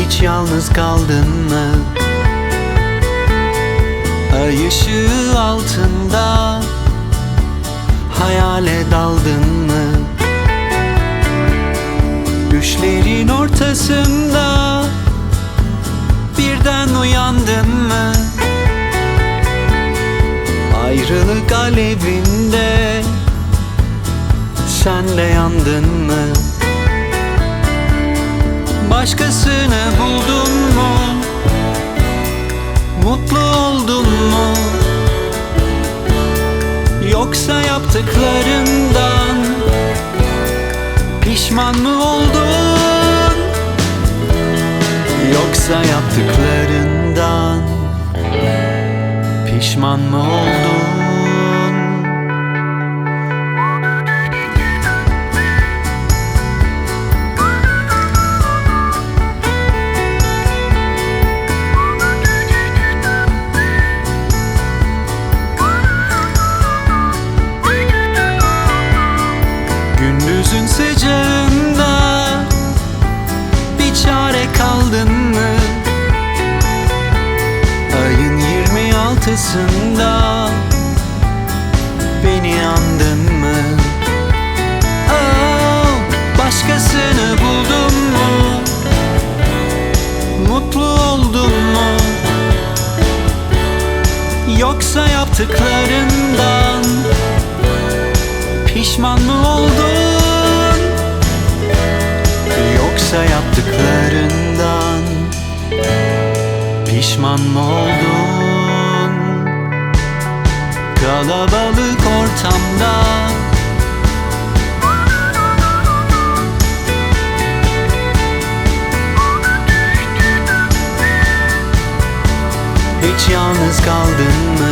Hiç yalnız kaldın mı? Ay ışığı altında hayale daldın mı? Düşlerin ortasında birden uyandın mı? Ayrılık alevinde sen de yandın mı? Başkasını buldun mu? Mutlu oldun mu? Yoksa yaptıklarından pişman mı oldun? Yoksa yaptıklarından pişman mı oldun? Gündüzün sıcağında bir çare kaldın mı? Ayın 26'sında beni andın mı? Oh, başkasını buldun mu? Mutlu oldun mu? Yoksa yaptıklarından pişman mı oldun? Yoksa yaptıklarından pişman mı oldun? Kalabalık ortamda hiç yalnız kaldın mı?